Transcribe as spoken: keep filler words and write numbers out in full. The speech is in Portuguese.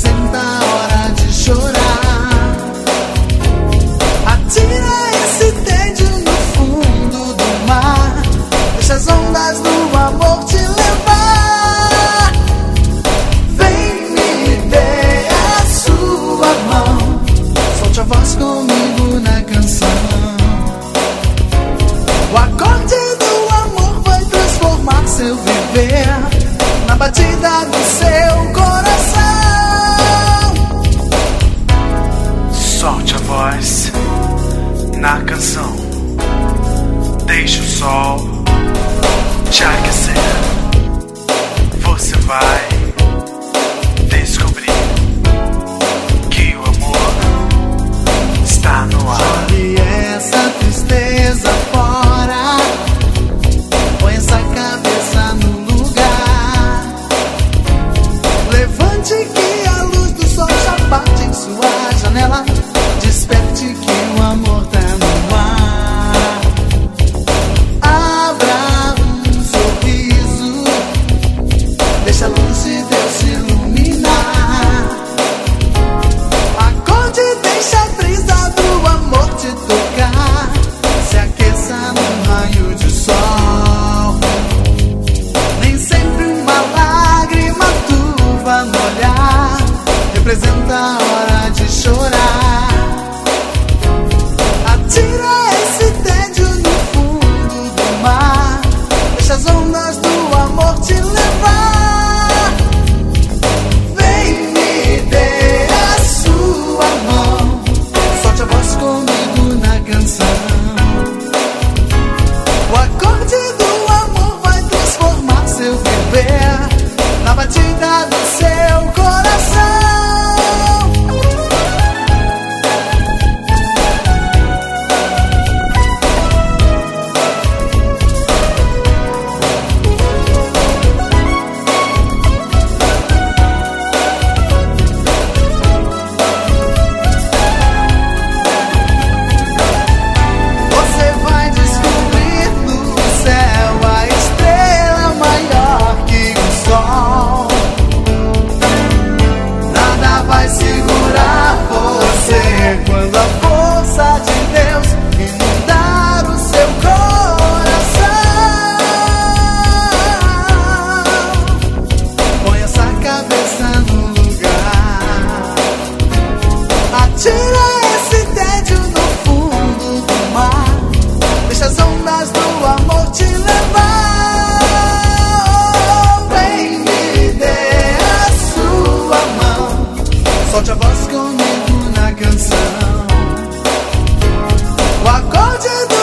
representa a hora de chorar. Atira esse tédio no fundo do mar, deixa as ondas do amor te levar. Vem, me dê a sua mão, solte a voz comigo na canção. O acorde do amor vai transformar seu viver na batida do seu coração. Solte a voz na canção, deixe o sol te aquecer. Você vai descobrir que o amor está no ar. Jogue essa tristeza fora, põe essa cabeça no lugar. Levante que a luz do sol já bate em sua janela. Desperte que o amor tá no ar. Abra um sorriso, deixa a luz de Deus te iluminar. Acorde, deixa a brisa do amor te tocar. Se aqueça num raio de sol. Nem sempre uma lágrima turva no olhar representa a hora de chorar. Atira esse tédio no fundo do mar, deixa as ondas do amor te levar. Vem, me dê a sua mão, solte a voz comigo na canção. O acorde do amor vai transformar seu viver na batida do seu coração. Você vai descobrir no céu a estrela maior que o sol. Nada vai segurar você quando a força de Deus inundar o seu coração. Põe essa cabeça no lugar. Atira esse tédio no fundo do mar, deixa as ondas do amor te levar. Vem, me dê a sua mão, solte a voz comigo na canção. O acorde do